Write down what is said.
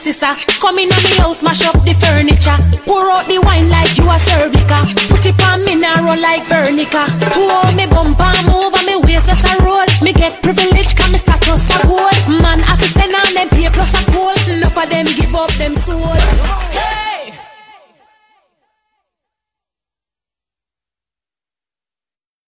sister. Come in on me house, mash up the furniture. Pour out the wine like you a cervica. Put it on me now roll like Vernica. To hold me bumper, move on me waist just a roll. Me get privilege